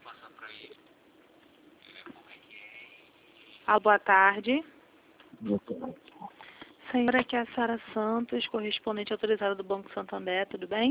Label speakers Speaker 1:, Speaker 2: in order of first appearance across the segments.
Speaker 1: Boa tarde.
Speaker 2: Boa tarde.
Speaker 1: Senhora, aqui é a Sara Santos, correspondente autorizada do Banco Santander, tudo bem?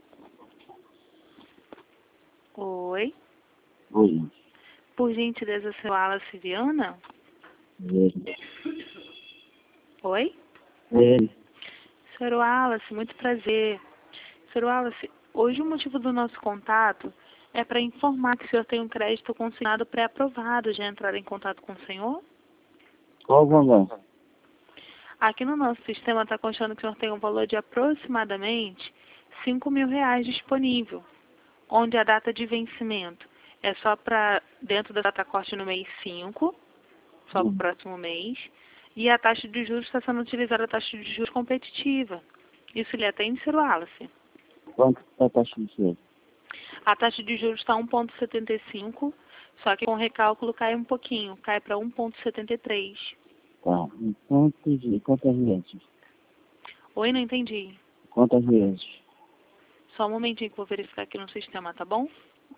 Speaker 1: Oi.
Speaker 2: Oi.
Speaker 1: Por gentileza, seu Wallace Viana?
Speaker 2: Ele.
Speaker 1: Oi?
Speaker 2: Ele.
Speaker 1: Senhor Wallace, muito prazer. Senhor Wallace, hoje o motivo do nosso contato é para informar que o senhor tem um crédito consignado pré-aprovado. Já entraram em contato com o senhor?
Speaker 2: Qual o valor?
Speaker 1: Aqui no nosso sistema está constando que o senhor tem um valor de aproximadamente R$ 5.000 disponível, onde a data de vencimento é só para dentro da data corte no mês 5, só para o próximo mês, e a taxa de juros está sendo utilizada a taxa de juros competitiva. Isso lhe atende, Sr. Wallace?
Speaker 2: Quanto está a taxa de juros?
Speaker 1: A taxa de juros está 1,75, só que com recálculo cai um pouquinho, cai para 1,73.
Speaker 2: Tá. Então, quantas vezes?
Speaker 1: Oi, não entendi.
Speaker 2: Quantas vezes?
Speaker 1: Só um momentinho que eu vou verificar aqui no sistema, tá bom?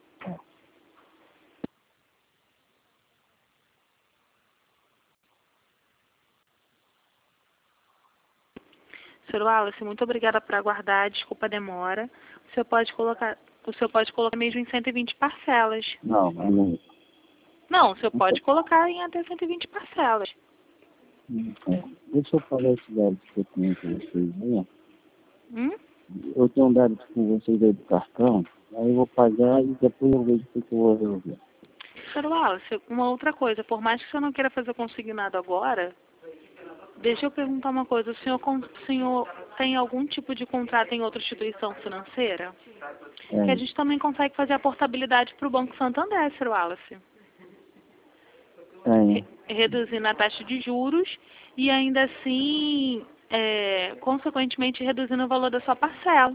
Speaker 1: Sr. Wallace, muito obrigada por aguardar, desculpa a demora. O senhor pode colocar mesmo em 120 parcelas.
Speaker 2: Não, não.
Speaker 1: Não, o senhor pode colocar em até 120 parcelas.
Speaker 2: Deixa eu falar esse dado que eu tenho com vocês, né?
Speaker 1: Hum?
Speaker 2: Eu tenho um dado com vocês aí do cartão, aí eu vou pagar e depois eu vejo o que eu vou resolver.
Speaker 1: Sr. Wallace, uma outra coisa, por mais que o senhor não queira fazer consignado agora, deixa eu perguntar uma coisa, o senhor tem algum tipo de contrato em outra instituição financeira? Que a gente também consegue fazer a portabilidade para o Banco Santander, Sr. Wallace. Reduzindo a taxa de juros e ainda assim, consequentemente, reduzindo o valor da sua parcela.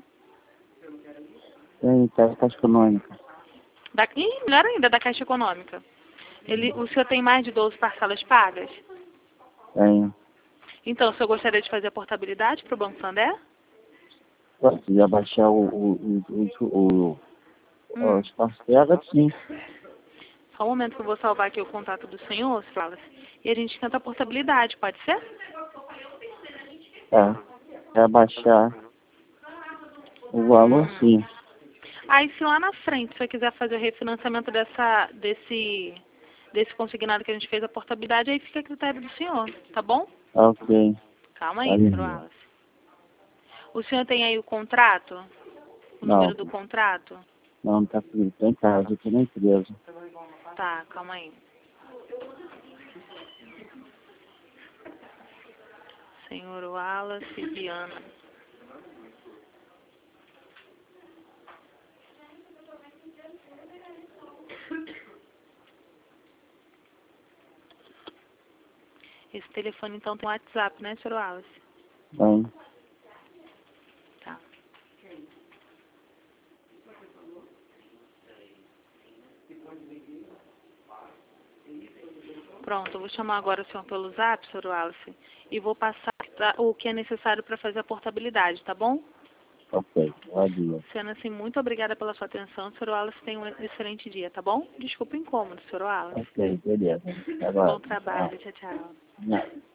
Speaker 2: Tem Caixa Econômica.
Speaker 1: Melhor ainda, da Caixa Econômica. O senhor tem mais de 12 parcelas pagas?
Speaker 2: Tenho.
Speaker 1: Então, o senhor gostaria de fazer a portabilidade para o Banco Santander?
Speaker 2: Se abaixar as parcelas, sim.
Speaker 1: Só um momento que eu vou salvar aqui o contato do senhor, Sr. Wallace, e a gente tenta a portabilidade, pode ser?
Speaker 2: Se abaixar o valor, sim.
Speaker 1: Aí, se lá na frente você quiser fazer o refinanciamento desse consignado que a gente fez, a portabilidade, aí fica a critério do senhor, tá bom?
Speaker 2: Ok.
Speaker 1: Calma aí, Sr. Wallace. O senhor tem aí o contrato? O número do contrato?
Speaker 2: Não, tá comigo. Tá em casa, eu tô na empresa.
Speaker 1: Tá, calma aí. Senhor Wallace Viana. Esse telefone, então, tem WhatsApp, né, Sr. Wallace?
Speaker 2: Tem.
Speaker 1: Tá. Pronto, eu vou chamar agora o senhor pelo Zap, Sr. Wallace, e vou passar o que é necessário para fazer a portabilidade, tá bom?
Speaker 2: Ok, valeu.
Speaker 1: Sendo assim, muito obrigada pela sua atenção. Sr. Wallace, tenha um excelente dia, tá bom? Desculpa o incômodo, Sr. Wallace.
Speaker 2: Ok, beleza.
Speaker 1: Bom trabalho, tchau, tchau.
Speaker 2: Não.